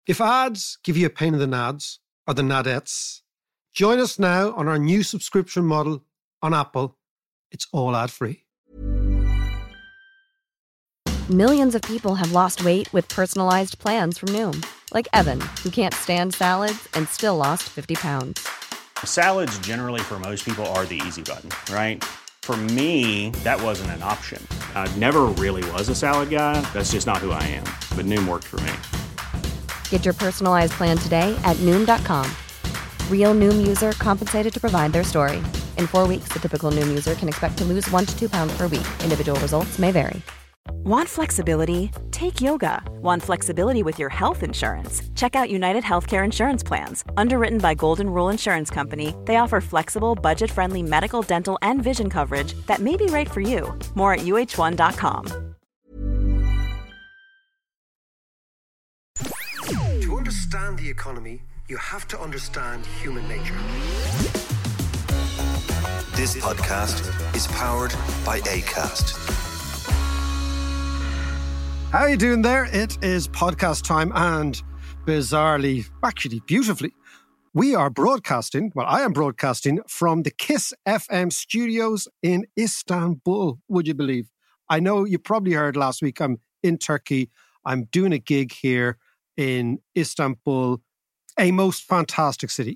If ads give you a pain in the nads or the nadettes, join us now on our new subscription model on Apple. It's all ad-free. Millions of people have lost weight with personalized plans from Noom. Like Evan, who can't stand salads and still lost 50 pounds. Salads generally for most people are the easy button, right? For me, that wasn't an option. I never really was a salad guy. That's just not who I am. But Noom worked for me. Get your personalized plan today at Noom.com. Real Noom user compensated to provide their story. In 4 weeks, the typical Noom user can expect to lose 1 to 2 pounds per week. Individual results may vary. Want flexibility? Take yoga. Want flexibility with your health insurance? Check out United Healthcare Insurance Plans. Underwritten by Golden Rule Insurance Company, they offer flexible, budget-friendly medical, dental, and vision coverage that may be right for you. More at uh1.com. To understand the economy, you have to understand human nature. This podcast is powered by Acast. How are you doing there? It is podcast time, and bizarrely, actually beautifully, we are broadcasting, well, I am broadcasting from the Kiss FM studios in Istanbul, would you believe? I know you probably heard last week I'm in Turkey. I'm doing a gig here in Istanbul, a most fantastic city.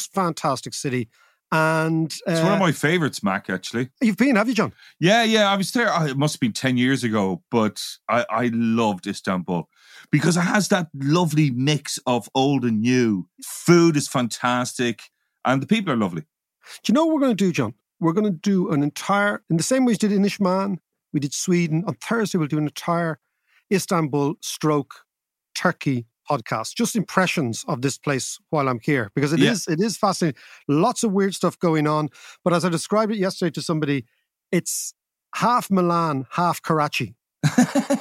And it's one of my favourites, Mac, actually. You've been, have you, John? Yeah, I was there. It must have been 10 years ago, but I loved Istanbul because it has that lovely mix of old and new. Food is fantastic and the people are lovely. Do you know what we're going to do, John? We're going to do an entire, in the same way we did Inishman, we did Sweden. On Thursday, we'll do an entire Istanbul / Turkey podcast, just impressions of this place while I'm here, because it is fascinating. Lots of weird stuff going on. But as I described it yesterday to somebody, it's half Milan, half Karachi. Do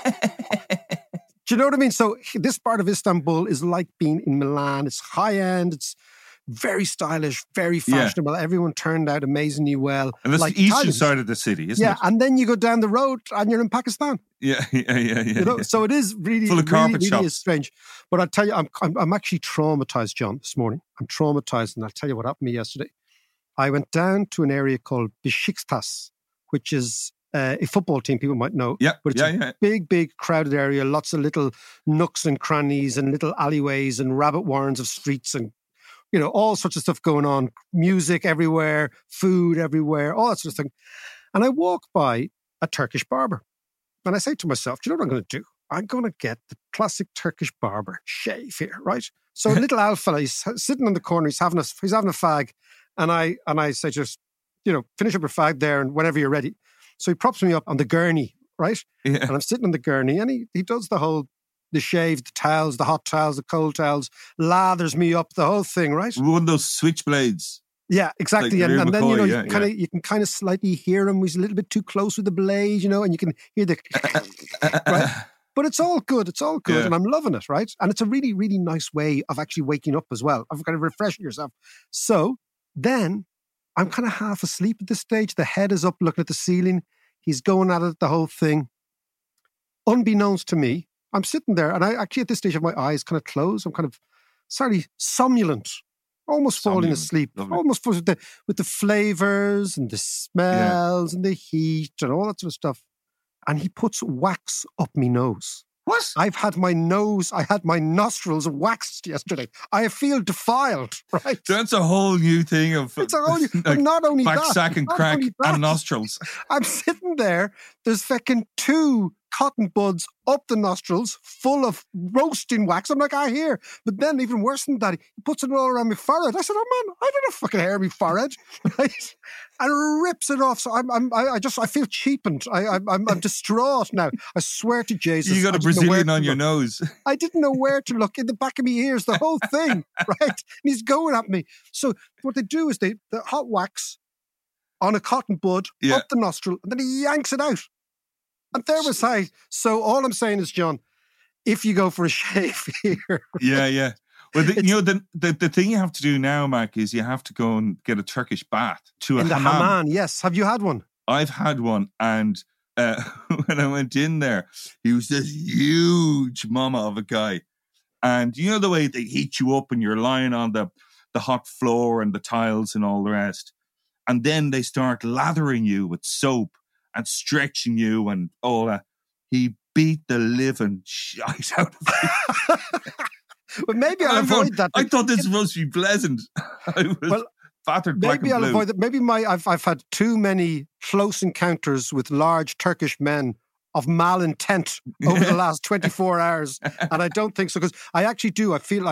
you know what I mean? So this part of Istanbul is like being in Milan. It's high end. It's very stylish, very fashionable. Yeah. Everyone turned out amazingly well. And that's like the eastern Italians. side of the city, isn't it? Yeah, and then you go down the road and you're in Pakistan. Yeah. You know, so it is really, full of carpet shops. Really is strange. But I'll tell you, I'm actually traumatized, John, this morning. I'm traumatized, and I'll tell you what happened to me yesterday. I went down to an area called Beşiktaş, which is a football team people might know. Yeah, but it's a big, crowded area, lots of little nooks and crannies and little alleyways and rabbit warrens of streets and, you know, all sorts of stuff going on. Music everywhere, food everywhere, all that sort of thing. And I walk by a Turkish barber. And I say to myself, do you know what I'm going to do? I'm going to get the classic Turkish barber shave here, right? So a little old fella, he's sitting in the corner, he's having a fag. And I say, just, you know, finish up your fag there and whenever you're ready. So he props me up on the gurney, right? Yeah. And I'm sitting on the gurney and he does the shave, the towels, the hot towels, the cold towels, lathers me up, the whole thing, right? One of those switchblades. Yeah, exactly. Like and then, you know, McCoy, you can kind of slightly hear him. He's a little bit too close with the blade, you know, and you can hear the... right? But it's all good. It's all good. Yeah. And I'm loving it, right? And it's a really, really nice way of actually waking up as well, of kind of refreshing yourself. So then I'm kind of half asleep at this stage. The head is up looking at the ceiling. He's going at it, the whole thing. Unbeknownst to me, I'm sitting there and I actually at this stage have my eyes kind of closed. I'm kind of slightly somnolent, almost falling asleep, lovely. Almost with the flavors and the smells and the heat and all that sort of stuff. And he puts wax up my nose. What? I had my nostrils waxed yesterday. I feel defiled, right? That's a whole new thing of... It's a whole new... Like, not only back that... sack and crack and nostrils. I'm sitting there, there's fucking 2 cotton buds up the nostrils full of roasting wax. I'm like, here. But then even worse than that, he puts it all around my forehead. I said, oh man, I don't have fucking hair on my forehead. Right? And rips it off. So I feel cheapened. I'm distraught now. I swear to Jesus. You got a Brazilian on your nose. I didn't know where to look. In the back of my ears, the whole thing, right? And he's going at me. So what they do is the hot wax on a cotton bud up the nostril, and then he yanks it out. And there was I. So all I'm saying is, John, if you go for a shave here... Yeah. Well, the thing you have to do now, Mac, is you have to go and get a Turkish bath to a hammam. Hammam, yes. Have you had one? I've had one, and when I went in there, he was this huge mama of a guy. And you know the way they heat you up and you're lying on the hot floor and the tiles and all the rest. And then they start lathering you with soap and stretching you and all that. He beat the living shite out of me. But maybe I'll avoid that. I thought this was supposed to be pleasant. I was battered black and blue. Maybe I'll avoid that. Maybe I've had too many close encounters with large Turkish men of malintent over the last 24 hours. And I don't think so, because I actually do. I feel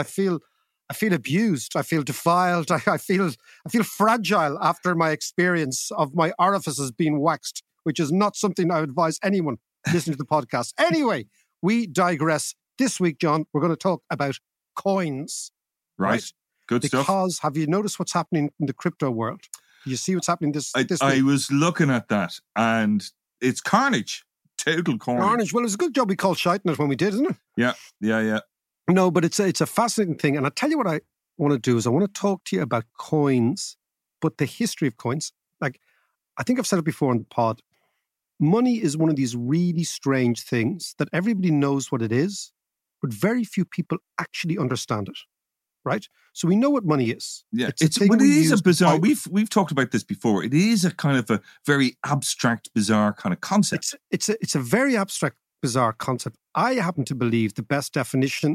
abused. I feel defiled. I feel fragile after my experience of my orifices being waxed, which is not something I would advise anyone listening to the podcast. Anyway, we digress. This week, John, we're going to talk about coins. Right. Good stuff. Because have you noticed what's happening in the crypto world? Do you see what's happening this week? I was looking at that, and it's carnage. Total carnage. Well, it's a good job we called shite in it when we did, isn't it? Yeah. No, but it's a fascinating thing. And I'll tell you what I want to do is I want to talk to you about coins, but the history of coins. Like, I think I've said it before on the pod. Money is one of these really strange things that everybody knows what it is, but very few people actually understand it. Right? So we know what money is. Yeah, it is a bizarre. We've talked about this before. It is a kind of a very abstract, bizarre kind of concept. It's a very abstract, bizarre concept. I happen to believe the best definition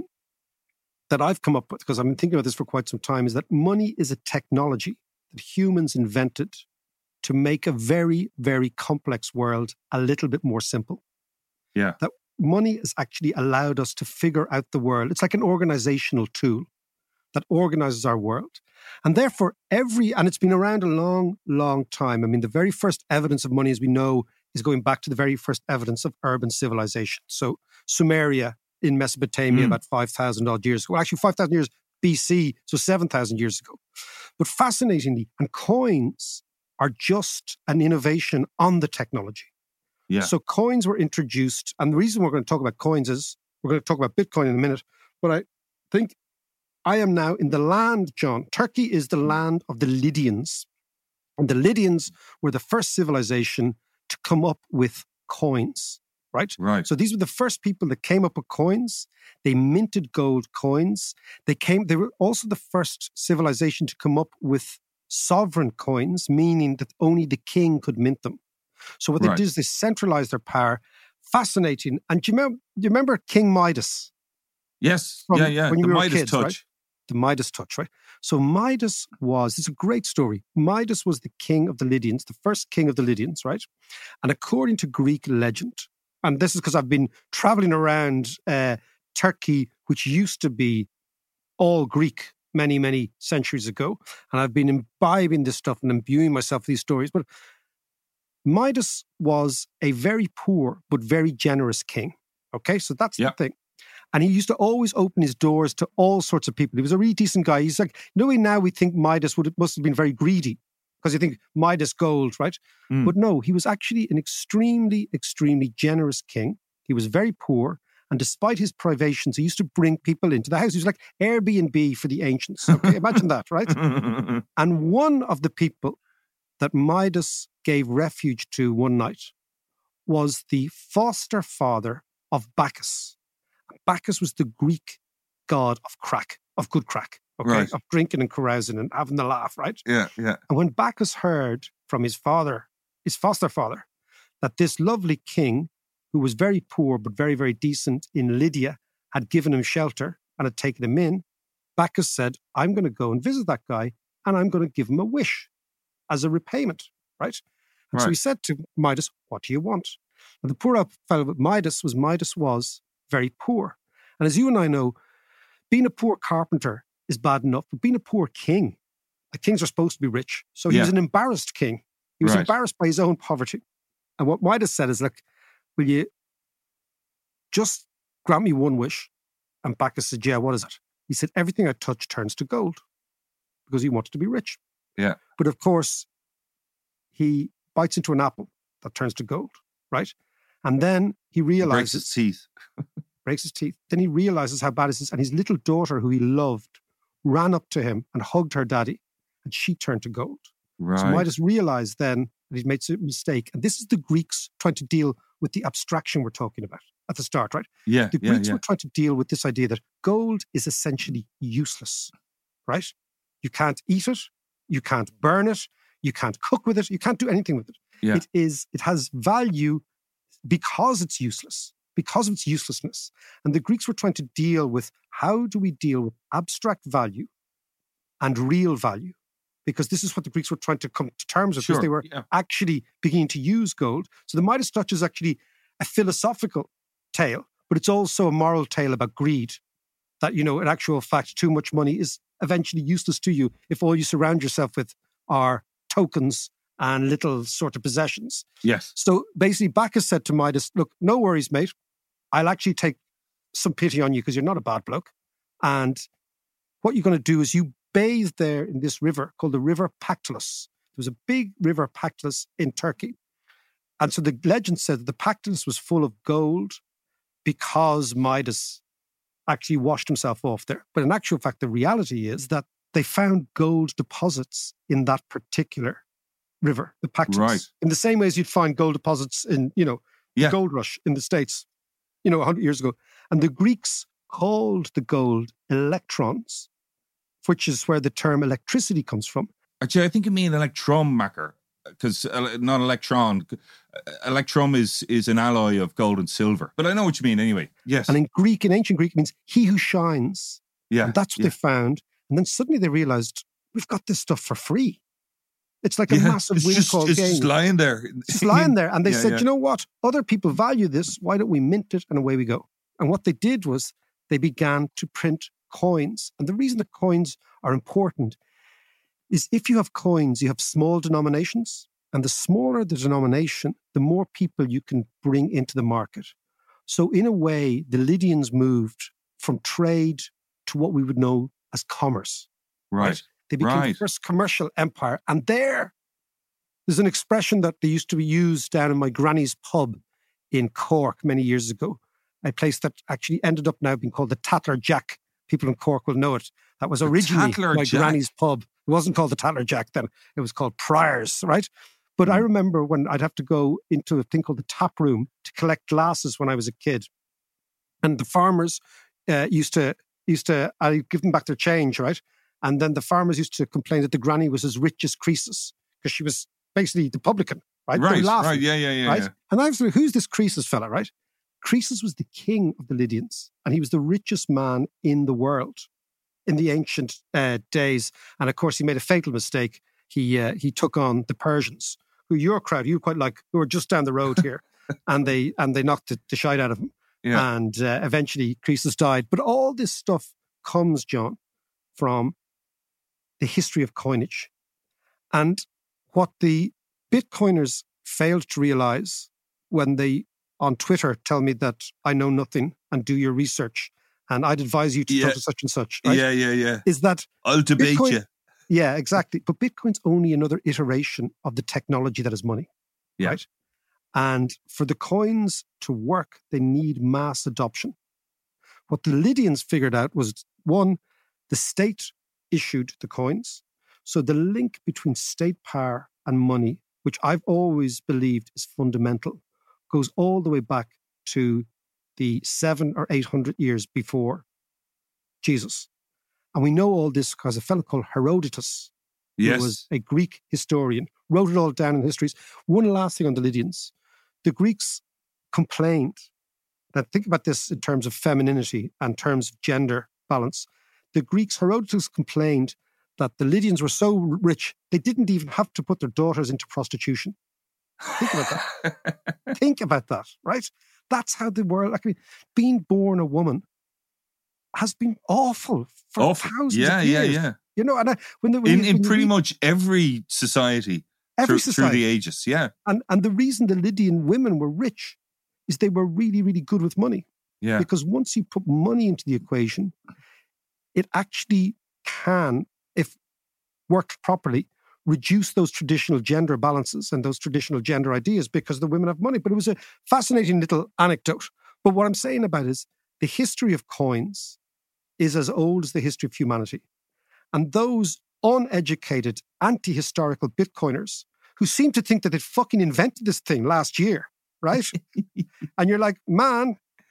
that I've come up with, because I've been thinking about this for quite some time, is that money is a technology that humans invented to make a very, very complex world a little bit more simple. Yeah. That money has actually allowed us to figure out the world. It's like an organizational tool that organizes our world. And therefore, and it's been around a long, long time. I mean, the very first evidence of money, as we know, is going back to the very first evidence of urban civilization. So Sumeria in Mesopotamia about 5,000 odd years ago. Well, actually 5,000 years BC, so 7,000 years ago. But fascinatingly, and coins are just an innovation on the technology. Yeah. So coins were introduced, and the reason we're going to talk about coins is, we're going to talk about Bitcoin in a minute, but I think I am now in the land, John. Turkey is the land of the Lydians. And the Lydians were the first civilization to come up with coins, right? Right. So these were the first people that came up with coins. They minted gold coins. They were also the first civilization to come up with sovereign coins, meaning that only the king could mint them. So what they did is they centralized their power. Fascinating. And do you remember King Midas? Yes. When the you were Midas kids, touch. Right? The Midas touch, right? So Midas it's a great story. Midas was the king of the Lydians, the first king of the Lydians, right? And according to Greek legend, and this is because I've been traveling around Turkey, which used to be all Greek many, many centuries ago, and I've been imbibing this stuff and imbuing myself with these stories. But Midas was a very poor but very generous king. Okay, so that's the thing. And he used to always open his doors to all sorts of people. He was a really decent guy. He's like, now we think Midas must have been very greedy because you think Midas gold, right? But no, he was actually an extremely, extremely generous king. He was very poor. And despite his privations, he used to bring people into the house. He was like Airbnb for the ancients. Okay, imagine that, right? And one of the people that Midas gave refuge to one night was the foster father of Bacchus. Bacchus was the Greek god of crack, of good crack, okay, of drinking and carousing and having the laugh, right? Yeah. And when Bacchus heard from his foster father, that this lovely king, who was very poor but very, very decent in Lydia, had given him shelter and had taken him in, Bacchus said, I'm going to go and visit that guy and I'm going to give him a wish as a repayment, right? And so he said to Midas, what do you want? And the poor fellow with Midas was very poor. And as you and I know, being a poor carpenter is bad enough, but being a poor king, the kings are supposed to be rich. So he was an embarrassed king. He was embarrassed by his own poverty. And what Midas said is, like, will you just grant me one wish? And Bacchus said, yeah, what is it? He said, everything I touch turns to gold, because he wanted to be rich. Yeah. But of course, he bites into an apple that turns to gold, right? And then he realizes... breaks his teeth. Then he realizes how bad it is. And his little daughter, who he loved, ran up to him and hugged her daddy. And she turned to gold. Right. So Midas realized then that he'd made a mistake. And this is the Greeks trying to deal with the abstraction we're talking about. at the start, right? Yeah, The Greeks were trying to deal with this idea that gold is essentially useless, right? You can't eat it, you can't burn it, you can't cook with it, you can't do anything with it. Yeah. It has value because it's useless, because of its uselessness. And the Greeks were trying to deal with, how do we deal with abstract value and real value? Because this is what the Greeks were trying to come to terms with, because they were actually beginning to use gold. So the Midas touch is actually a philosophical tale, but it's also a moral tale about greed. That, in actual fact, too much money is eventually useless to you if all you surround yourself with are tokens and little sort of possessions. Yes. So basically, Bacchus said to Midas, look, no worries, mate. I'll actually take some pity on you because you're not a bad bloke. And what you're going to do is you bathe there in this river called the River Pactolus. There was a big river Pactolus in Turkey. And so the legend said that the Pactolus was full of gold because Midas actually washed himself off there. But in actual fact, the reality is that they found gold deposits in that particular river, the Pactolus. Right. In the same way as you'd find gold deposits in, the gold rush in the States, 100 years ago. And the Greeks called the gold electrons, which is where the term electricity comes from. Actually, I think you mean electron-maker, because not electron. Electrum is an alloy of gold and silver. But I know what you mean anyway. Yes. And in ancient Greek, it means he who shines. Yeah. And that's what they found. And then suddenly they realized, we've got this stuff for free. It's like a massive windfall It's gain. just lying there. It's lying there. And they said, you know what? Other people value this. Why don't we mint it? And away we go. And what they did was they began to print coins. And the reason that coins are important is if you have coins, you have small denominations. And the smaller the denomination, the more people you can bring into the market. So in a way, the Lydians moved from trade to what we would know as commerce. Right. They became the first commercial empire. And there's an expression that they used to use down in my granny's pub in Cork many years ago, a place that actually ended up now being called the Tatler Jack. People in Cork will know it. That was originally my granny's pub. It wasn't called the Tatler Jack then. It was called Prior's, right? But I remember when I'd have to go into a thing called the tap room to collect glasses when I was a kid. And the farmers used to I'd give them back their change, right? And then the farmers used to complain that the granny was as rich as Croesus because she was basically the publican, right? Right, yeah. Right? And I was like, who's this Croesus fella, right? Croesus was the king of the Lydians, and he was the richest man in the world in the ancient days. And of course, he made a fatal mistake. He took on the Persians, who your crowd, you quite like, who were just down the road here, and they knocked the shite out of him. Yeah. And eventually Croesus died. But all this stuff comes, John, from the history of coinage. And what the Bitcoiners failed to realize when they, on Twitter, tell me that I know nothing and do your research and I'd advise you to talk to such and such. Right? Yeah. Is that I'll debate you. Yeah, exactly. But Bitcoin's only another iteration of the technology that is money. Yeah. Right? And for the coins to work, they need mass adoption. What the Lydians figured out was, one, the state issued the coins. So the link between state power and money, which I've always believed is fundamental, goes all the way back to the 700 or 800 years before Jesus. And we know all this because a fellow called Herodotus, who was a Greek historian, wrote it all down in histories. One last thing on the Lydians. The Greeks complained that, think about this in terms of femininity and terms of gender balance. The Greeks, Herodotus complained that the Lydians were so rich, they didn't even have to put their daughters into prostitution. Think about that. Think about that, right? That's how the world, actually, being born a woman has been awful for thousands of years. Yeah. You know, and in pretty much every society, through the ages, yeah. And the reason the Lydian women were rich is they were really, really good with money. Yeah. Because once you put money into the equation, it actually can, if worked properly, reduce those traditional gender balances and those traditional gender ideas because the women have money. But it was a fascinating little anecdote. But what I'm saying about is the history of coins is as old as the history of humanity. And those uneducated, anti-historical Bitcoiners who seem to think that they fucking invented this thing last year, right? And you're like, man,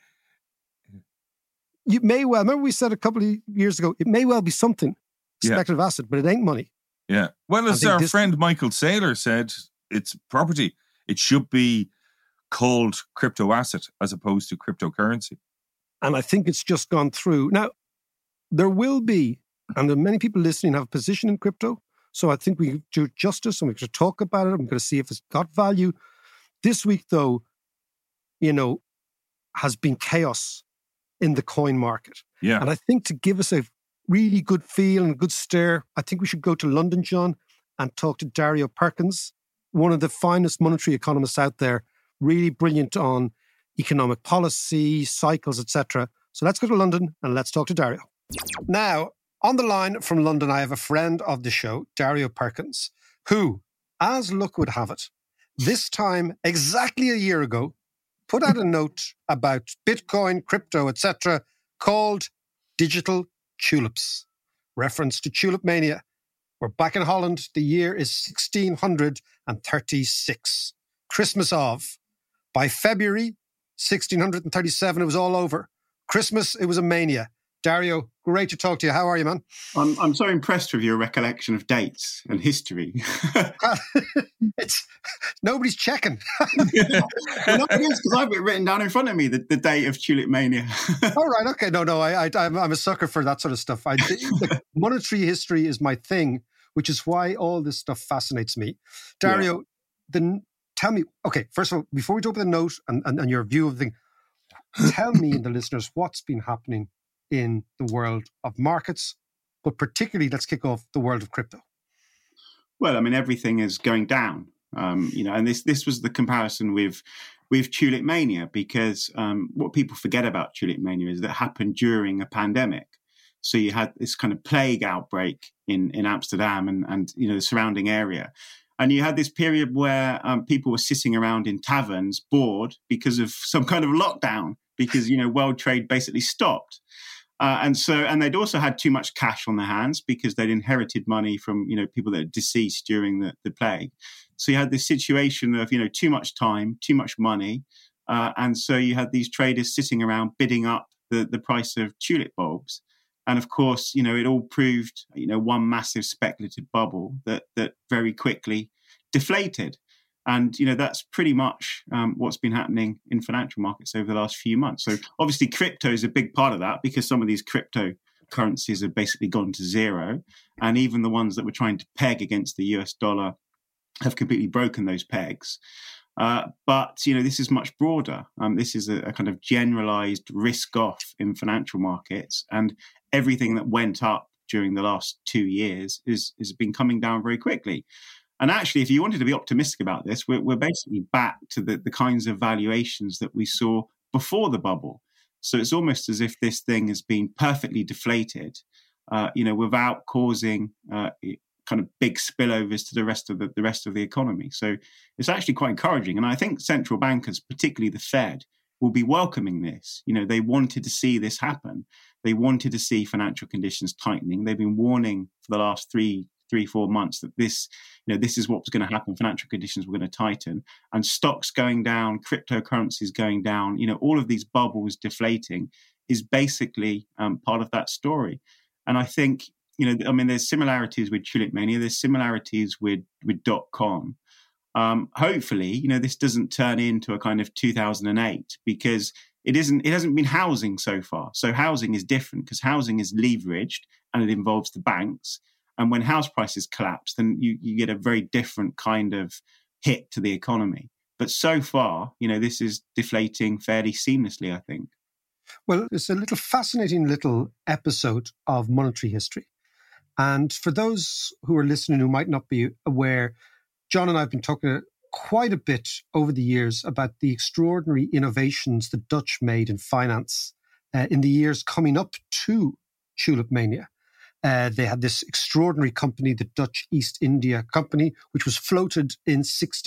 you may well, remember we said a couple of years ago, it may well be something, speculative asset, but it ain't money. Yeah. Well, as our friend Michael Saylor said, it's property. It should be called crypto asset as opposed to cryptocurrency. And I think it's just gone through. Now, there will be, and there are many people listening have a position in crypto, so I think we do justice and we should talk about it. I'm going to see if it's got value. This week, though, has been chaos in the coin market. Yeah. And I think to give us a really good feel and a good stare, I think we should go to London, John, and talk to Dario Perkins, one of the finest monetary economists out there, really brilliant on economic policy, cycles, etc. So let's go to London and let's talk to Dario. Now, on the line from London, I have a friend of the show, Dario Perkins, who, as luck would have it, this time exactly a year ago, put out a note about Bitcoin, crypto, etc., called Digital Tulips, reference to tulip mania. We're back in Holland. The year is 1636, Christmas of. By February 1637, it was all over. Christmas, it was a mania. Dario, great to talk to you. How are you, man? I'm so impressed with your recollection of dates and history. Nobody's checking. Well, no, it is, because I've got it written down in front of me, the date of Tulip Mania. All right, okay. No, I'm a sucker for that sort of stuff. Monetary history is my thing, which is why all this stuff fascinates me. Dario, tell me, okay, first of all, before we talk about the note and your view of the thing, tell me and the listeners what's been happening in the world of markets, but particularly, let's kick off the world of crypto. Well, I mean, everything is going down, and this was the comparison with Tulip Mania, because what people forget about Tulip Mania is that it happened during a pandemic. So you had this kind of plague outbreak in Amsterdam and the surrounding area. And you had this period where people were sitting around in taverns bored because of some kind of lockdown, because, world trade basically stopped. And they'd also had too much cash on their hands because they'd inherited money from, people that had deceased during the plague. So you had this situation of, too much time, too much money. And so you had these traders sitting around bidding up the price of tulip bulbs. And of course, it all proved, one massive speculative bubble that very quickly deflated. And, that's pretty much what's been happening in financial markets over the last few months. So obviously crypto is a big part of that, because some of these cryptocurrencies have basically gone to zero. And even the ones that were trying to peg against the US dollar have completely broken those pegs. But this is much broader. This is a kind of generalized risk off in financial markets. And everything that went up during the last 2 years has been coming down very quickly. And actually, if you wanted to be optimistic about this, we're basically back to the kinds of valuations that we saw before the bubble. So it's almost as if this thing has been perfectly deflated, without causing kind of big spillovers to the rest of the economy. So it's actually quite encouraging. And I think central bankers, particularly the Fed, will be welcoming this. They wanted to see this happen. They wanted to see financial conditions tightening. They've been warning for the last 3-4 months that this is what was going to happen. Financial conditions were going to tighten, and stocks going down, cryptocurrencies going down, all of these bubbles deflating is basically part of that story. And I think, there's similarities with Tulip Mania. There's similarities with .com. Hopefully, this doesn't turn into a kind of 2008, because it hasn't been housing so far. So housing is different, because housing is leveraged and it involves the banks. And when house prices collapse, then you get a very different kind of hit to the economy. But so far, this is deflating fairly seamlessly, I think. Well, it's a fascinating little episode of monetary history. And for those who are listening who might not be aware, John and I have been talking quite a bit over the years about the extraordinary innovations the Dutch made in finance in the years coming up to Tulip Mania. They had this extraordinary company, the Dutch East India Company, which was floated in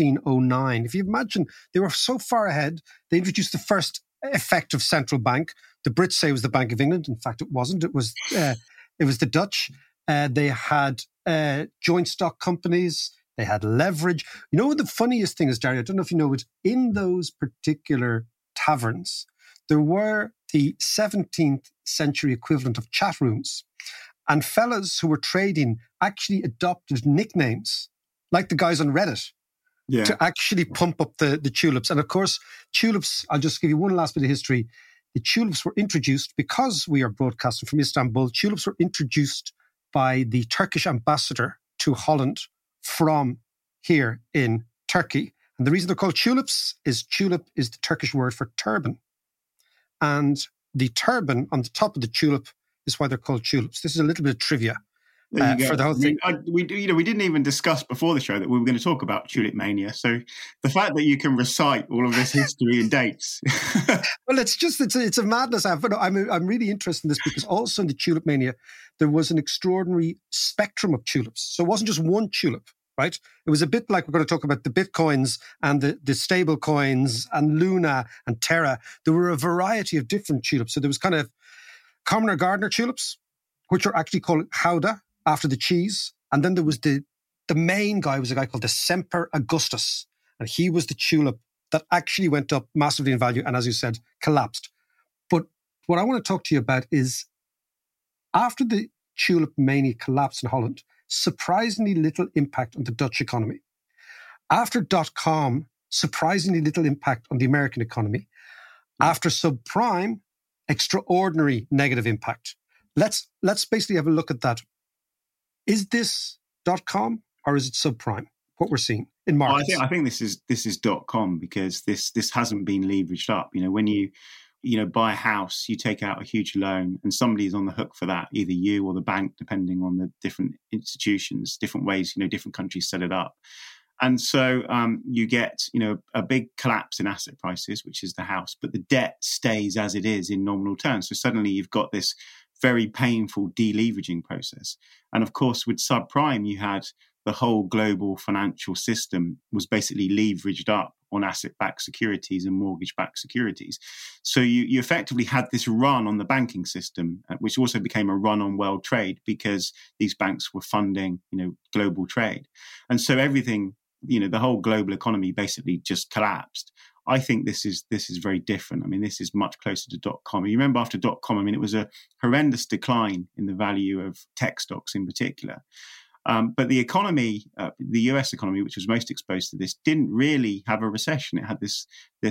1609. If you imagine, they were so far ahead, they introduced the first effective central bank. The Brits say it was the Bank of England. In fact, it wasn't. It was the Dutch. They had joint stock companies. They had leverage. The funniest thing is, Dario, I don't know if you know it, in those particular taverns, there were the 17th century equivalent of chat rooms. And fellas who were trading actually adopted nicknames, like the guys on Reddit, to actually pump up the tulips. And of course, tulips, I'll just give you one last bit of history. The tulips were introduced, because we are broadcasting from Istanbul, tulips were introduced by the Turkish ambassador to Holland from here in Turkey. And the reason they're called tulips is tulip is the Turkish word for turban. And the turban on the top of the tulip is why they're called tulips. This is a little bit of trivia for the whole thing. We didn't even discuss before the show that we were going to talk about Tulip Mania. So the fact that you can recite all of this history and dates. Well, it's a madness. I'm really interested in this because also in the Tulip Mania, there was an extraordinary spectrum of tulips. So it wasn't just one tulip, right? It was a bit like we're going to talk about the Bitcoins and the stable coins and Luna and Terra. There were a variety of different tulips. So there was kind of Commoner Gardner tulips, which are actually called Gouda, after the cheese. And then there was the main guy was a guy called the Semper Augustus. And he was the tulip that actually went up massively in value and, as you said, collapsed. But what I want to talk to you about is after the tulip mania collapsed in Holland, surprisingly little impact on the Dutch economy. After .com, surprisingly little impact on the American economy. After subprime, extraordinary negative impact. Let's basically have a look at that. Is this .com or is it subprime? What we're seeing in markets? I think this is .com because this hasn't been leveraged up. You know, when you buy a house, you take out a huge loan, and somebody's on the hook for that, either you or the bank, depending on the different institutions, different ways. Different countries set it up. And so you get, a big collapse in asset prices, which is the house, but the debt stays as it is in nominal terms. So suddenly you've got this very painful deleveraging process. And of course, with subprime, you had the whole global financial system was basically leveraged up on asset-backed securities and mortgage-backed securities. So you effectively had this run on the banking system, which also became a run on world trade because these banks were funding, global trade. And so everything, the whole global economy basically just collapsed. I think this is very different. I mean, this is much closer to .com. You remember after .com, it was a horrendous decline in the value of tech stocks in particular. But the economy, the US economy, which was most exposed to this, didn't really have a recession. It had this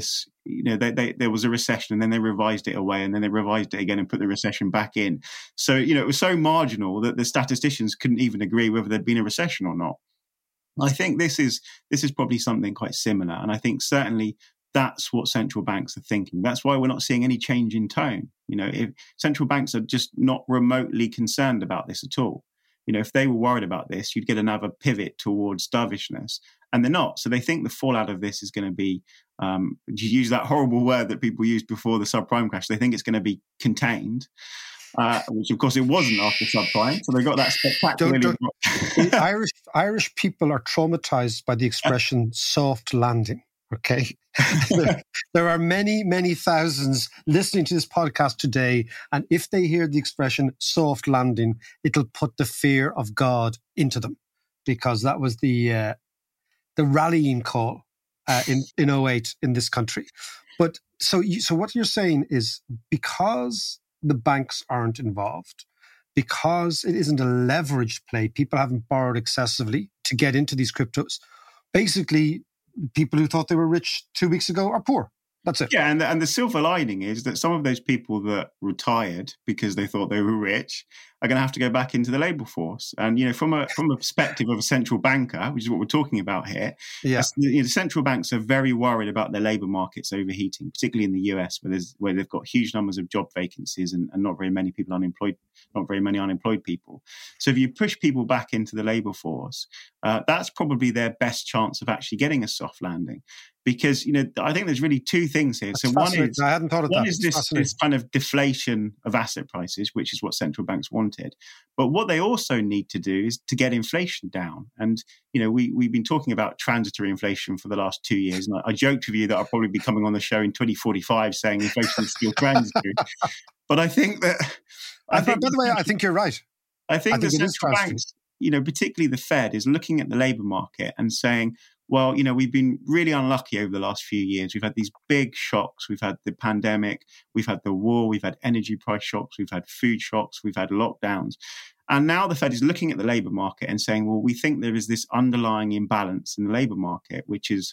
there was a recession and then they revised it away and then they revised it again and put the recession back in. So, it was so marginal that the statisticians couldn't even agree whether there'd been a recession or not. I think this is probably something quite similar. And I think certainly that's what central banks are thinking. That's why we're not seeing any change in tone. If central banks are just not remotely concerned about this at all. If they were worried about this, you'd get another pivot towards dovishness. And they're not. So they think the fallout of this is going to be, to use that horrible word that people used before the subprime crash, they think it's going to be contained, which of course it wasn't after subprime. So they got that spectacular. Irish people are traumatized by the expression soft landing. Okay. There are many, many thousands listening to this podcast today. And if they hear the expression soft landing, it'll put the fear of God into them, because that was the rallying call in 2008 in this country. But so what you're saying is because the banks aren't involved, because it isn't a leveraged play, people haven't borrowed excessively to get into these cryptos. Basically, people who thought they were rich 2 weeks ago are poor. That's it. Yeah, and the silver lining is that some of those people that retired because they thought they were rich are going to have to go back into the labour force. And from a perspective of a central banker, which is what we're talking about here, central banks are very worried about their labour markets overheating, particularly in the US, where they've got huge numbers of job vacancies and not very many people unemployed, not very many unemployed people. So if you push people back into the labour force, that's probably their best chance of actually getting a soft landing. Because, I think there's really two things here. That's so one is, I hadn't thought of that. One is this kind of deflation of asset prices, which is what central banks wanted. But what they also need to do is to get inflation down. And, we've been talking about transitory inflation for the last 2 years. And I joked with you that I'll probably be coming on the show in 2045 saying inflation is still transitory. But I think that... By the way, I think you're right. I think the central banks, particularly the Fed, is looking at the labour market and saying, Well, we've been really unlucky over the last few years. We've had these big shocks. We've had the pandemic. We've had the war. We've had energy price shocks. We've had food shocks. We've had lockdowns. And now the Fed is looking at the labour market and saying, well, we think there is this underlying imbalance in the labour market, which is,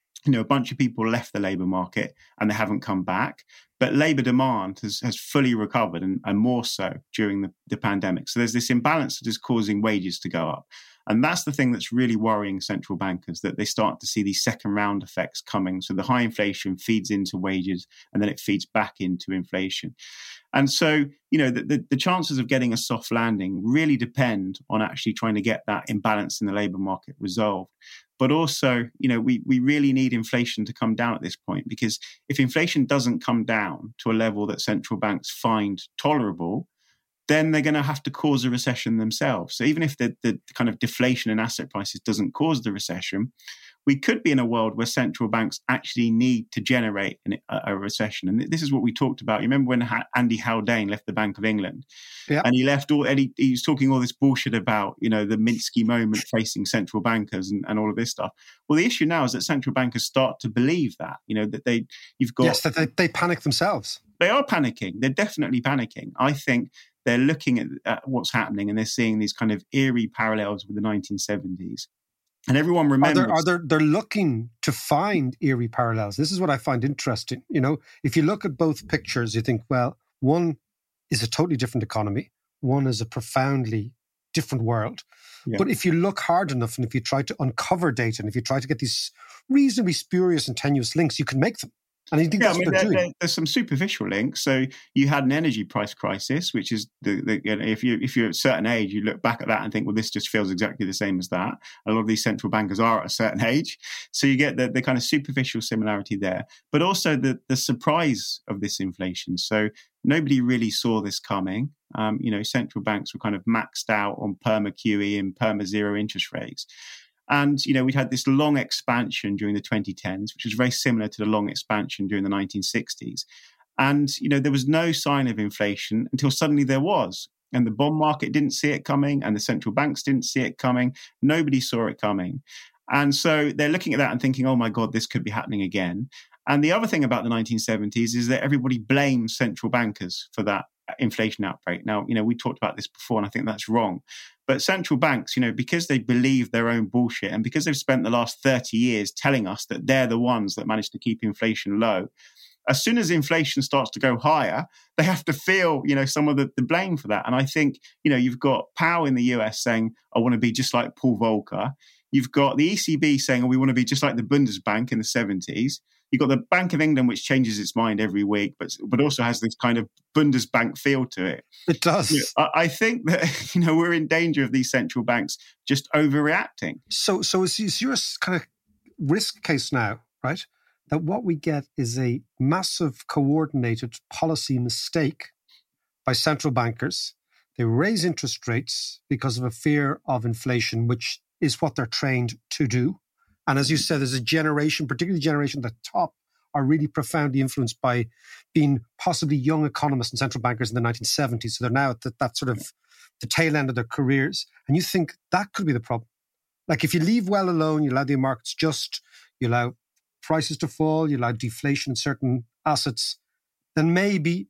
a bunch of people left the labour market and they haven't come back. But labour demand has fully recovered and more so during the pandemic. So there's this imbalance that is causing wages to go up. And that's the thing that's really worrying central bankers, that they start to see these second round effects coming. So the high inflation feeds into wages and then it feeds back into inflation. And so, the chances of getting a soft landing really depend on actually trying to get that imbalance in the labour market resolved. But also, we really need inflation to come down at this point, because if inflation doesn't come down to a level that central banks find tolerable, then they're going to have to cause a recession themselves. So even if the kind of deflation in asset prices doesn't cause the recession, we could be in a world where central banks actually need to generate a recession. And this is what we talked about. You remember when Andy Haldane left the Bank of England? Yeah. And he left he was talking all this bullshit about, the Minsky moment facing central bankers and all of this stuff. Well, the issue now is that central bankers start to believe that, that you've got... Yes, that they panic themselves. They are panicking. They're definitely panicking. I think they're looking at what's happening and they're seeing these kind of eerie parallels with the 1970s. And everyone remembers... They're looking to find eerie parallels. This is what I find interesting. If you look at both pictures, you think, well, one is a totally different economy. One is a profoundly different world. Yeah. But if you look hard enough and if you try to uncover data and if you try to get these reasonably spurious and tenuous links, you can make them. And I think that's what they're doing. There's some superficial links. So you had an energy price crisis, which is if you're at a certain age, you look back at that and think, well, this just feels exactly the same as that. A lot of these central bankers are at a certain age, so you get the kind of superficial similarity there, but also the surprise of this inflation. So nobody really saw this coming. Central banks were kind of maxed out on perma QE and perma zero interest rates. And, we'd had this long expansion during the 2010s, which was very similar to the long expansion during the 1960s. And, there was no sign of inflation until suddenly there was. And the bond market didn't see it coming and the central banks didn't see it coming. Nobody saw it coming. And so they're looking at that and thinking, oh, my God, this could be happening again. And the other thing about the 1970s is that everybody blames central bankers for that inflation outbreak. Now, we talked about this before, and I think that's wrong. But central banks, because they believe their own bullshit and because they've spent the last 30 years telling us that they're the ones that managed to keep inflation low, as soon as inflation starts to go higher, they have to feel, some of the blame for that. And I think, you've got Powell in the US saying, I want to be just like Paul Volcker. You've got the ECB saying, we want to be just like the Bundesbank in the 70s. You've got the Bank of England, which changes its mind every week, but also has this kind of Bundesbank feel to it. It does. I think that, we're in danger of these central banks just overreacting. So is your kind of risk case now, right? That what we get is a massive coordinated policy mistake by central bankers. They raise interest rates because of a fear of inflation, which is what they're trained to do. And as you said, there's a generation, particularly the generation at the top, are really profoundly influenced by being possibly young economists and central bankers in the 1970s. So they're now at that sort of the tail end of their careers. And you think that could be the problem. Like if you leave well alone, you allow the markets you allow prices to fall, you allow deflation in certain assets, then maybe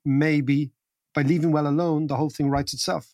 by leaving well alone, the whole thing rights itself.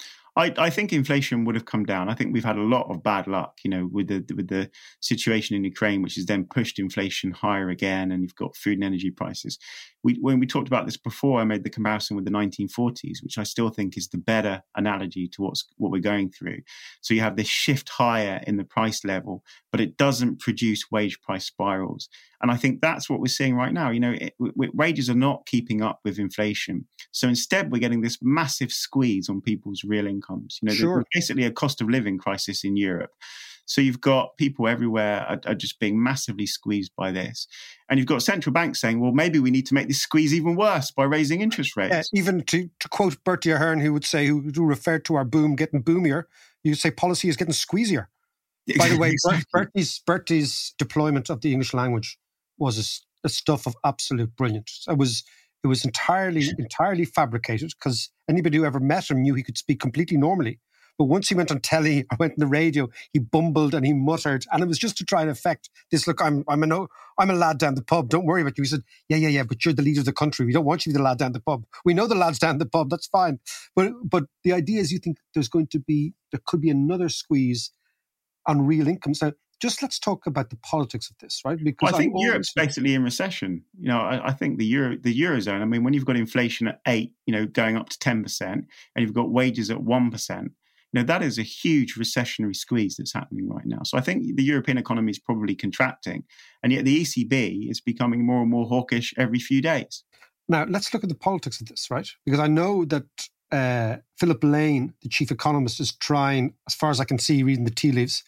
I think inflation would have come down. I think we've had a lot of bad luck, with the situation in Ukraine, which has then pushed inflation higher again, and you've got food and energy prices. When we talked about this before, I made the comparison with the 1940s, which I still think is the better analogy to what we're going through. So you have this shift higher in the price level, but it doesn't produce wage price spirals. And I think that's what we're seeing right now. Wages are not keeping up with inflation. So instead, we're getting this massive squeeze on people's real incomes. Sure. There's basically a cost of living crisis in Europe. So you've got people everywhere are just being massively squeezed by this. And you've got central banks saying, well, maybe we need to make this squeeze even worse by raising interest rates. Even to quote Bertie Ahern, who referred to our boom getting boomier, you say policy is getting squeezier. By the way, exactly. Bertie's deployment of the English language was a stuff of absolute brilliance. It was entirely fabricated because anybody who ever met him knew he could speak completely normally. But once he went on telly or went on the radio, he bumbled and he muttered, and it was just to try and affect this. Look, I'm a lad down the pub. Don't worry about you. He said, yeah, but you're the leader of the country. We don't want you to be the lad down the pub. We know the lads down the pub. That's fine. But the idea is, you think there could be another squeeze on real incomes. Now, just let's talk about the politics of this, right? Because I think Europe's basically in recession. I think the Eurozone, I mean, when you've got inflation at 8%, going up to 10%, and you've got wages at 1%, that is a huge recessionary squeeze that's happening right now. So I think the European economy is probably contracting, and yet the ECB is becoming more and more hawkish every few days. Now, let's look at the politics of this, right? Because I know that Philip Lane, the chief economist, is trying, as far as I can see, reading the tea leaves,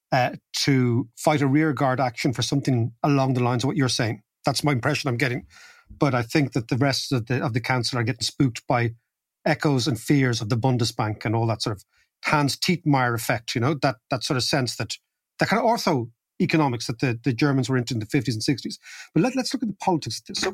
to fight a rearguard action for something along the lines of what you're saying. That's my impression I'm getting. But I think that the rest of the council are getting spooked by echoes and fears of the Bundesbank and all that sort of Hans Tietmeyer effect, that sort of sense, that kind of ortho economics that the Germans were into in the 50s and 60s. But let's look at the politics of this. So the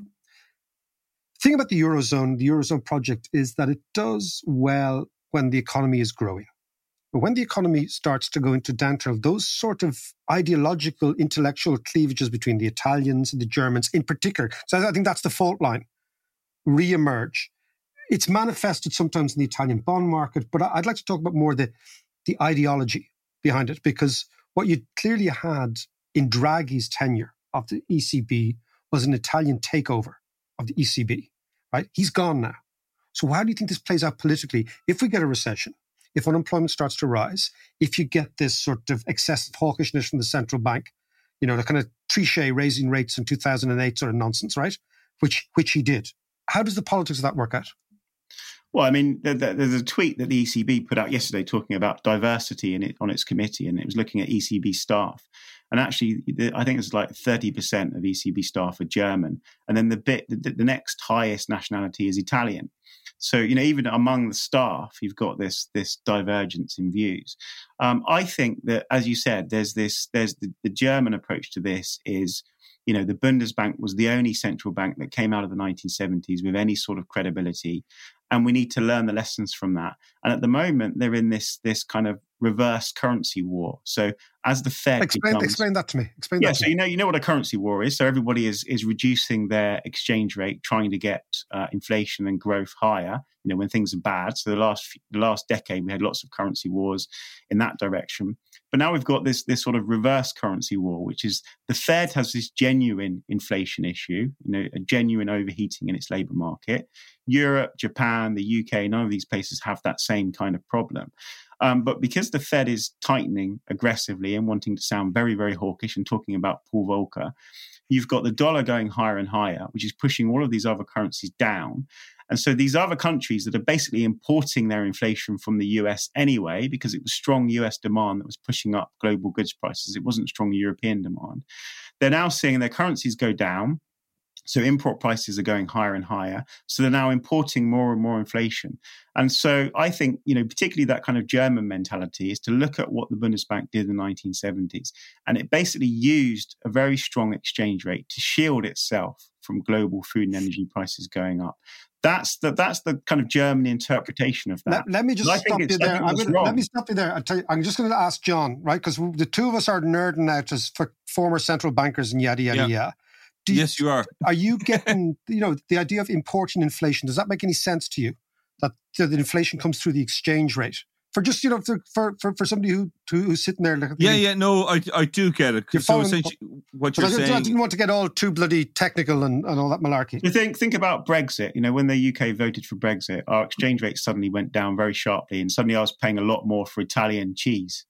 thing about the Eurozone project is that it does well when the economy is growing. But when the economy starts to go into downturn, those sort of ideological, intellectual cleavages between the Italians and the Germans in particular, so I think that's the fault line, re-emerge. It's manifested sometimes in the Italian bond market, but I'd like to talk about more the ideology behind it, because what you clearly had in Draghi's tenure of the ECB was an Italian takeover of the ECB, right? He's gone now. So how do you think this plays out politically if we get a recession? If unemployment starts to rise, if you get this sort of excessive hawkishness from the central bank, the kind of Trichet raising rates in 2008 sort of nonsense, right? Which he did. How does the politics of that work out? Well, I mean, there's a tweet that the ECB put out yesterday talking about diversity on its committee, and it was looking at ECB staff. And actually, I think it's like 30% of ECB staff are German, and then the next highest nationality is Italian. So, even among the staff, you've got this divergence in views. I think that, as you said, there's the German approach to this is, the Bundesbank was the only central bank that came out of the 1970s with any sort of credibility. And we need to learn the lessons from that. And at the moment, they're in this kind of reverse currency war. So as the Fed explain that to me. So you know what a currency war is. So everybody is reducing their exchange rate, trying to get inflation and growth higher. When things are bad. So the last decade, we had lots of currency wars in that direction. But now we've got this sort of reverse currency war, which is the Fed has this genuine inflation issue, a genuine overheating in its labour market. Europe, Japan, the UK, none of these places have that same kind of problem. But because the Fed is tightening aggressively and wanting to sound very, very hawkish and talking about Paul Volcker, you've got the dollar going higher and higher, which is pushing all of these other currencies down. And so these other countries that are basically importing their inflation from the US anyway, because it was strong US demand that was pushing up global goods prices, it wasn't strong European demand. They're now seeing their currencies go down. So import prices are going higher and higher. So they're now importing more and more inflation. And so I think, particularly that kind of German mentality is to look at what the Bundesbank did in the 1970s. And it basically used a very strong exchange rate to shield itself from global food and energy prices going up. That's the kind of German interpretation of that. Let me just stop you there. Let me stop you there. I'm just going to ask John, right? Because the two of us are nerding out as for former central bankers and yada, yada, yada. Yes, you are. Are you getting, the idea of importing inflation, does that make any sense to you? That the inflation comes through the exchange rate? For just, for somebody who's sitting there. No, I do get it. So essentially what you're saying. I didn't want to get all too bloody technical and all that malarkey. You think about Brexit. When the UK voted for Brexit, our exchange rate suddenly went down very sharply, and suddenly I was paying a lot more for Italian cheese.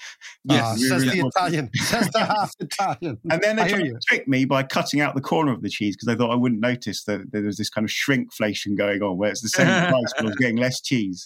Yes, says the Italian. Says the half Italian. And then they tried to trick me by cutting out the corner of the cheese because they thought I wouldn't notice that there was this kind of shrinkflation going on where it's the same price but I was getting less cheese.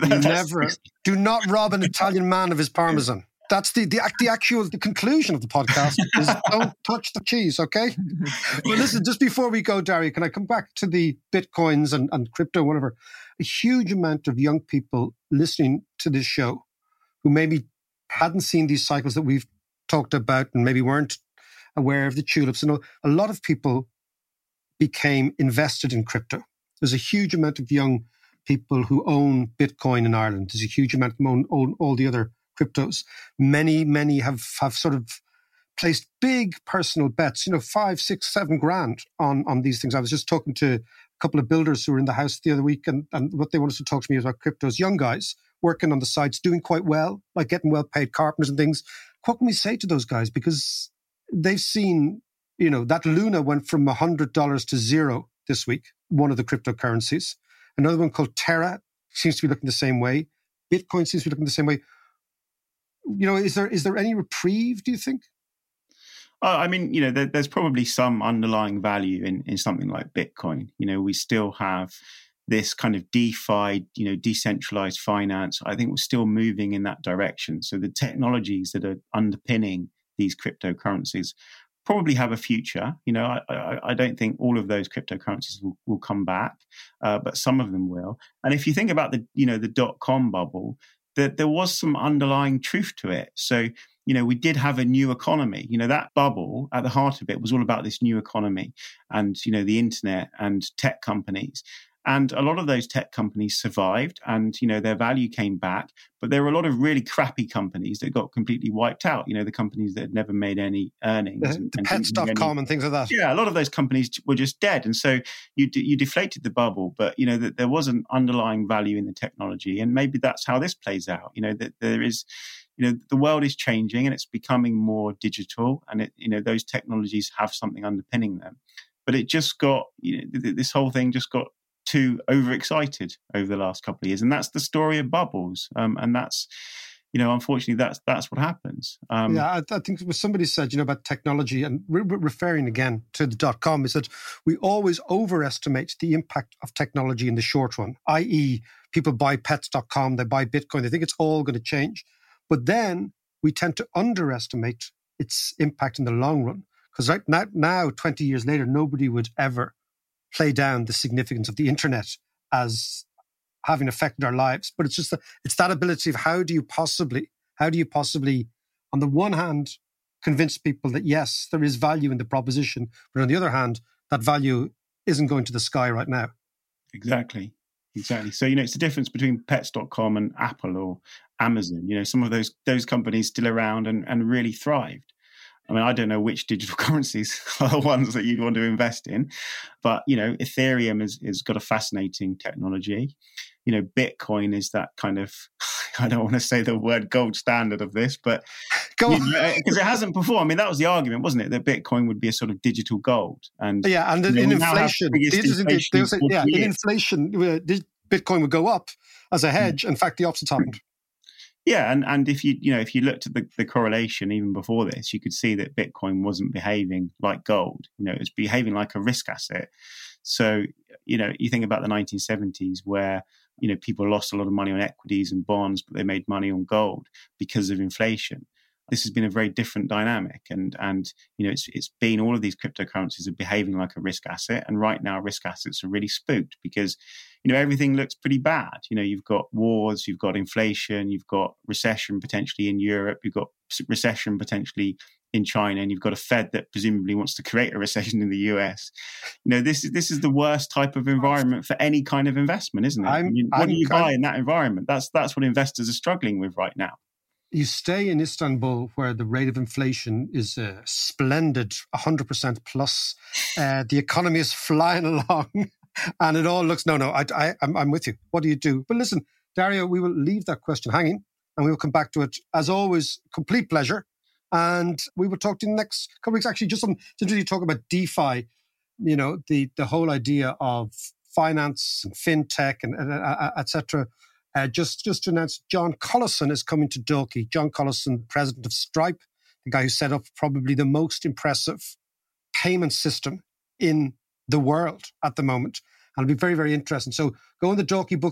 Do not rob an Italian man of his parmesan. That's the conclusion of the podcast is don't touch the cheese, okay? But listen, just before we go, Dario, can I come back to the Bitcoins and crypto, whatever? A huge amount of young people listening to this show who maybe hadn't seen these cycles that we've talked about and maybe weren't aware of the tulips. A lot of people became invested in crypto. There's a huge amount of young people who own Bitcoin in Ireland. There's a huge amount of them own all the other cryptos. Many have sort of placed big personal bets, 5, 6, 7 grand on these things. I was just talking to a couple of builders who were in the house the other week, and what they wanted to talk to me about cryptos, young guys working on the sites, doing quite well, like getting well-paid carpenters and things. What can we say to those guys? Because they've seen, that Luna went from $100 to zero this week, one of the cryptocurrencies. Another one called Terra seems to be looking the same way. Bitcoin seems to be looking the same way. Is there any reprieve, do you think? I mean, there's probably some underlying value in something like Bitcoin. We still have this kind of DeFi, decentralized finance. I think we're still moving in that direction. So the technologies that are underpinning these cryptocurrencies probably have a future. I don't think all of those cryptocurrencies will come back, but some of them will. And if you think about the dot-com bubble, that there was some underlying truth to it. So, we did have a new economy. That bubble at the heart of it was all about this new economy and, the internet and tech companies. And a lot of those tech companies survived and, their value came back. But there were a lot of really crappy companies that got completely wiped out, the companies that had never made any earnings. The Pets.com and things like that. Yeah, a lot of those companies were just dead. And so you deflated the bubble, but, that there was an underlying value in the technology. And maybe that's how this plays out, that there is, the world is changing and it's becoming more digital and those technologies have something underpinning them. But it just got, this whole thing just got too overexcited over the last couple of years. And that's the story of bubbles. And that's, unfortunately, that's what happens. I think what somebody said, about technology, and referring again to the .com, is that we always overestimate the impact of technology in the short run, i.e. people buy Pets.com, they buy Bitcoin, they think it's all going to change. But then we tend to underestimate its impact in the long run. Because right now, 20 years later, nobody would ever play down the significance of the internet as having affected our lives. But it's just it's that ability of how do you possibly, on the one hand, convince people that yes, there is value in the proposition, but on the other hand, that value isn't going to the sky right now. Exactly. So, it's the difference between Pets.com and Apple or Amazon. Some of those companies still around and really thrived. I mean, I don't know which digital currencies are the ones that you'd want to invest in, but, Ethereum has got a fascinating technology. Bitcoin is that kind of, I don't want to say the word gold standard of this, but because it hasn't before. I mean, that was the argument, wasn't it? That Bitcoin would be a sort of digital gold. And in inflation, in inflation, Bitcoin would go up as a hedge. In fact, the opposite happened. Yeah, and if you looked at the correlation even before this, you could see that Bitcoin wasn't behaving like gold. It was behaving like a risk asset. So, you think about the 1970s where, people lost a lot of money on equities and bonds, but they made money on gold because of inflation. This has been a very different dynamic, and it's been all of these cryptocurrencies are behaving like a risk asset, and right now risk assets are really spooked because everything looks pretty bad. You've got wars, you've got inflation, you've got recession potentially in Europe, you've got recession potentially in China, and you've got a Fed that presumably wants to create a recession in the US. This is the worst type of environment for any kind of investment, isn't it? What do you buy in that environment? That's what investors are struggling with right now. You stay in Istanbul where the rate of inflation is a splendid 100% plus. The economy is flying along and it all looks, I'm with you. What do you do? But listen, Dario, we will leave that question hanging and we will come back to it. As always, complete pleasure. And we will talk to you in the next couple of weeks. Actually, just to talk about DeFi, the whole idea of finance and fintech and et cetera. Just to announce, John Collison is coming to Dalkey. John Collison, president of Stripe, the guy who set up probably the most impressive payment system in the world at the moment. And it'll be very, very interesting. So go on the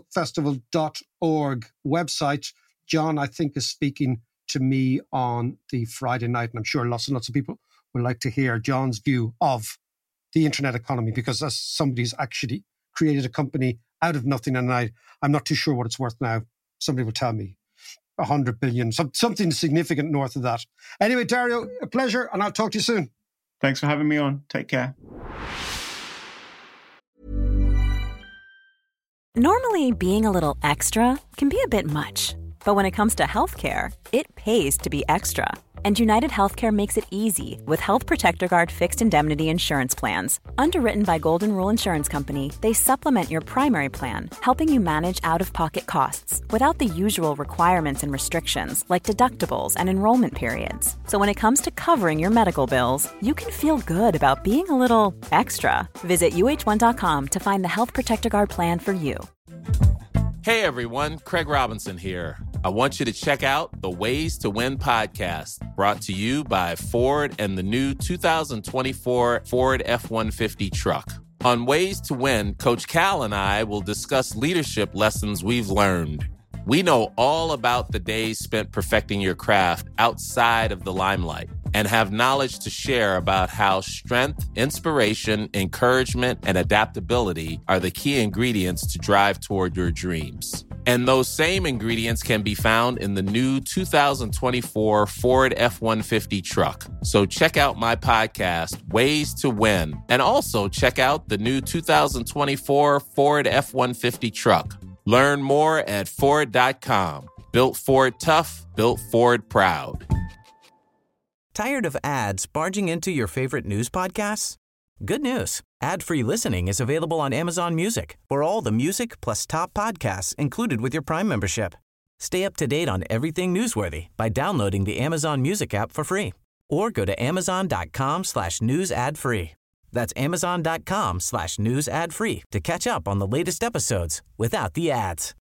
dalkeybookfestival.org website. John, I think, is speaking to me on the Friday night, and I'm sure lots and lots of people would like to hear John's view of the internet economy, because as somebody's actually created a company out of nothing, and I'm not too sure what it's worth now. Somebody will tell me 100 billion, something significant north of that. Anyway, Dario, a pleasure, and I'll talk to you soon. Thanks for having me on. Take care. Normally, being a little extra can be a bit much. But when it comes to healthcare, it pays to be extra. And United Healthcare makes it easy with Health Protector Guard fixed indemnity insurance plans. Underwritten by Golden Rule Insurance Company, they supplement your primary plan, helping you manage out-of-pocket costs without the usual requirements and restrictions like deductibles and enrollment periods. So when it comes to covering your medical bills, you can feel good about being a little extra. Visit uh1.com to find the Health Protector Guard plan for you. Hey everyone, Craig Robinson here. I want you to check out the Ways to Win podcast, brought to you by Ford and the new 2024 Ford F-150 truck. On Ways to Win, Coach Cal and I will discuss leadership lessons we've learned. We know all about the days spent perfecting your craft outside of the limelight and have knowledge to share about how strength, inspiration, encouragement, and adaptability are the key ingredients to drive toward your dreams. And those same ingredients can be found in the new 2024 Ford F-150 truck. So check out my podcast, Ways to Win, and also check out the new 2024 Ford F-150 truck. Learn more at Ford.com. Built Ford tough, built Ford proud. Tired of ads barging into your favorite news podcasts? Good news. Ad-free listening is available on Amazon Music for all the music plus top podcasts included with your Prime membership. Stay up to date on everything newsworthy by downloading the Amazon Music app for free or go to amazon.com/news ad free. That's amazon.com/news ad free to catch up on the latest episodes without the ads.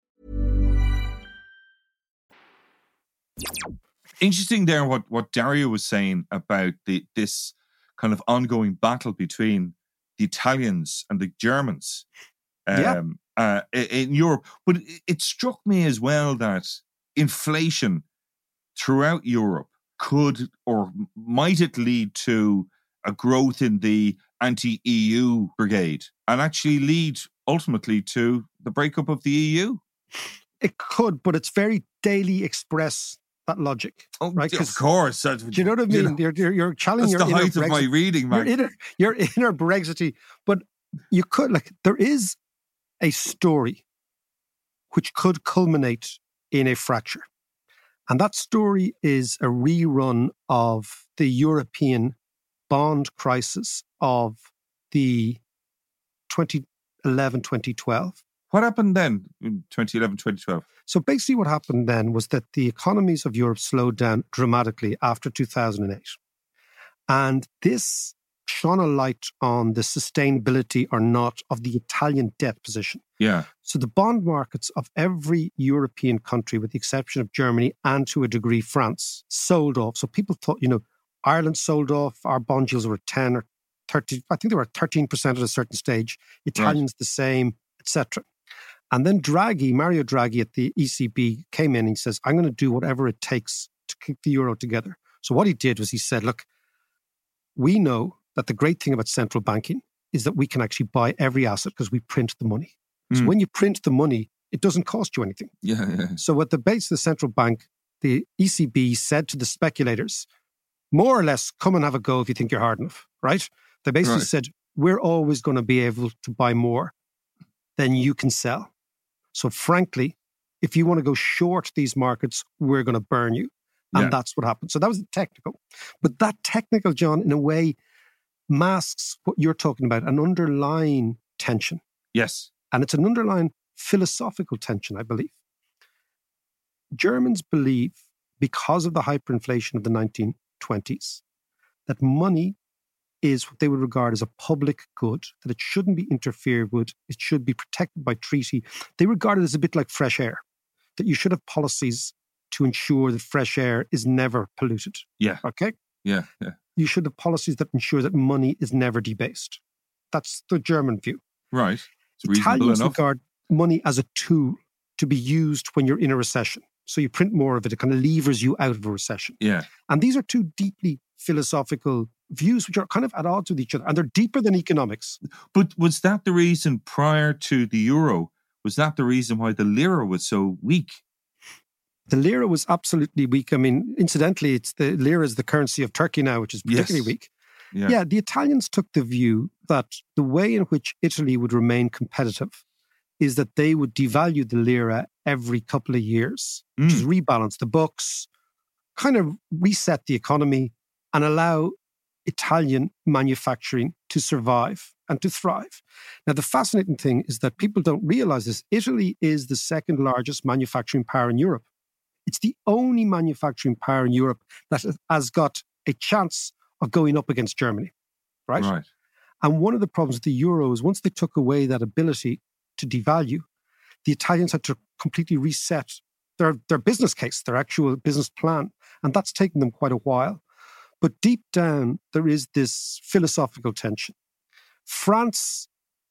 Interesting there what Dario was saying about this kind of ongoing battle between the Italians and the Germans in Europe. But it struck me as well that inflation throughout Europe could or might it lead to a growth in the anti-EU brigade and actually lead ultimately to the breakup of the EU? It could, but it's very Daily Express, that logic. Oh, right? Of course. Do you know what I mean? You're challenging that's your the inner height of Brexit. my reading, man. Your inner Brexity. But you could, there is a story which could culminate in a fracture. And that story is a rerun of the European bond crisis of the 2011-2012. What happened then in 2011-2012? So basically what happened then was that the economies of Europe slowed down dramatically after 2008. And this shone a light on the sustainability or not of the Italian debt position. Yeah. So the bond markets of every European country, with the exception of Germany and to a degree France, sold off. So people thought, Ireland sold off, our bond yields were 10 or 30, I think they were 13% at a certain stage. Italians the same, etc. And then Mario Draghi at the ECB came in and he says, I'm going to do whatever it takes to keep the euro together. So what he did was he said, look, we know that the great thing about central banking is that we can actually buy every asset because we print the money. So when you print the money, it doesn't cost you anything. Yeah. So at the base of the central bank, the ECB said to the speculators, more or less, come and have a go if you think you're hard enough, right? They basically said, we're always going to be able to buy more than you can sell. So frankly, if you want to go short these markets, we're going to burn you. And that's what happened. So that was the technical. But that technical, John, in a way, masks what you're talking about, an underlying tension. Yes. And it's an underlying philosophical tension, I believe. Germans believe, because of the hyperinflation of the 1920s, that money is what they would regard as a public good, that it shouldn't be interfered with, it should be protected by treaty. They regard it as a bit like fresh air, that you should have policies to ensure that fresh air is never polluted. Yeah. Okay? Yeah. You should have policies that ensure that money is never debased. That's the German view. Right. It's reasonable Italians enough. regard money as a tool to be used when you're in a recession. So you print more of it, it kind of levers you out of a recession. Yeah. And these are two deeply philosophical views which are kind of at odds with each other, and they're deeper than economics. But was that the reason prior to the euro? Was that the reason why the lira was so weak? The lira was absolutely weak. I mean, incidentally, the lira is the currency of Turkey now, which is particularly weak. Yeah, the Italians took the view that the way in which Italy would remain competitive is that they would devalue the lira every couple of years, which is rebalance the books, kind of reset the economy and allow Italian manufacturing to survive and to thrive. Now, the fascinating thing is that people don't realize this. Italy is the second largest manufacturing power in Europe. It's the only manufacturing power in Europe that has got a chance of going up against Germany, right? And one of the problems with the euro is once they took away that ability to devalue, the Italians had to completely reset their business case, their actual business plan. And that's taken them quite a while. But deep down, there is this philosophical tension. France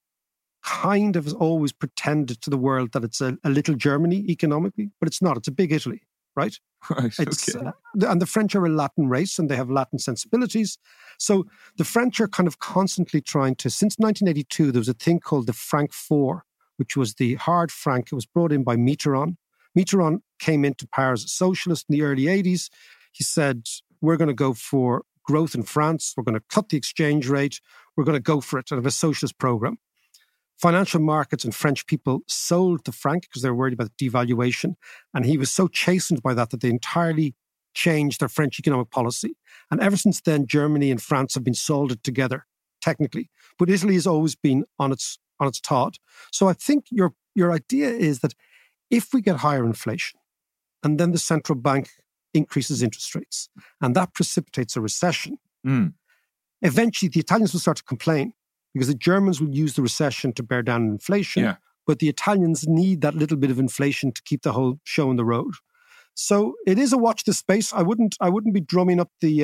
kind of has always pretended to the world that it's a little Germany economically, but it's not. It's a big Italy, right? And the French are a Latin race and they have Latin sensibilities. So the French are kind of constantly trying to, since 1982, there was a thing called the Franc 4, which was the hard franc. It was brought in by Mitterrand. Mitterrand came into power as a socialist in the early 80s. He said, we're going to go for growth in France. We're going to cut the exchange rate. We're going to go for it and have a socialist program. Financial markets and French people sold the franc because they were worried about devaluation. And he was so chastened by that they entirely changed their French economic policy. And ever since then, Germany and France have been soldered together, technically. But Italy has always been on its taut. So I think your idea is that if we get higher inflation and then the central bank increases interest rates and that precipitates a recession, eventually the Italians will start to complain because the Germans will use the recession to bear down inflation, but the Italians need that little bit of inflation to keep the whole show on the road. So it is a watch this space. I wouldn't be drumming up the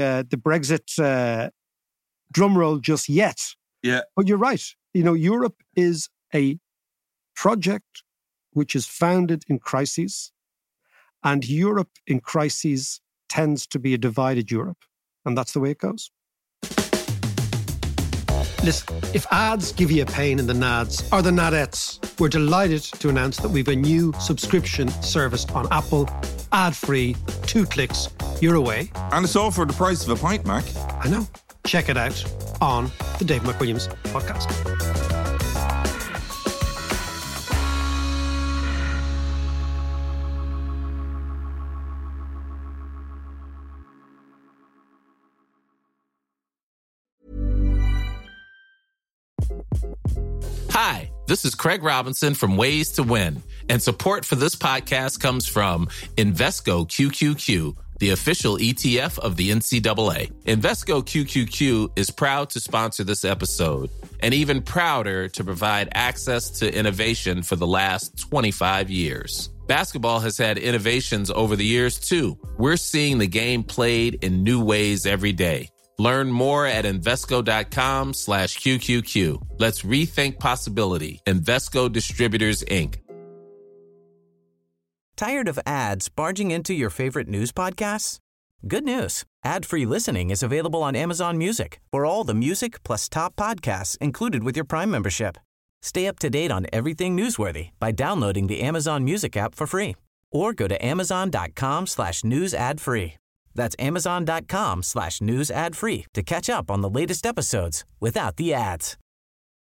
Brexit drum roll just yet. Yeah, but you're right. Europe is a project which is founded in crises, and Europe in crises tends to be a divided Europe, and that's the way it goes. Listen, if ads give you a pain in the nads or the nadettes, we're delighted to announce that we've a new subscription service on Apple, ad-free, 2 clicks, you're away. And it's all for the price of a pint, Mac. I know. Check it out on the Dave McWilliams podcast. Hi, this is Craig Robinson from Ways to Win, and support for this podcast comes from Invesco QQQ, the official ETF of the NCAA. Invesco QQQ is proud to sponsor this episode, and even prouder to provide access to innovation for the last 25 years. Basketball has had innovations over the years, too. We're seeing the game played in new ways every day. Learn more at Invesco.com/QQQ. Let's rethink possibility. Invesco Distributors, Inc. Tired of ads barging into your favorite news podcasts? Good news. Ad-free listening is available on Amazon Music for all the music plus top podcasts included with your Prime membership. Stay up to date on everything newsworthy by downloading the Amazon Music app for free or go to Amazon.com/news ad free. That's Amazon.com/news ad free to catch up on the latest episodes without the ads.